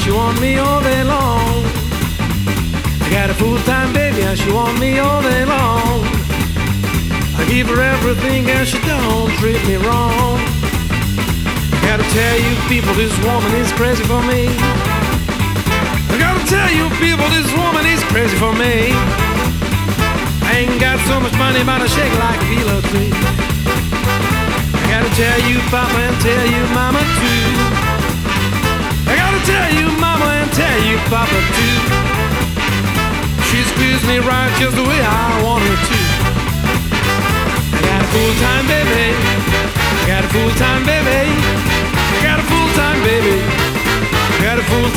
she want me all day long. I got a full-time baby and she want me all day long. I give her everything and she don't treat me wrong. I gotta tell you people, this woman is crazy for me. I gotta tell you people, this woman is crazy for me. I ain't got so much money, but I shake like a kilo tree. I gotta tell you papa and tell you mama too. I gotta tell you mama and tell you papa too. She squeezes me right just the way I want her to. I got a full-time baby. I got a full-time baby. I got a full-time baby. I got a full-time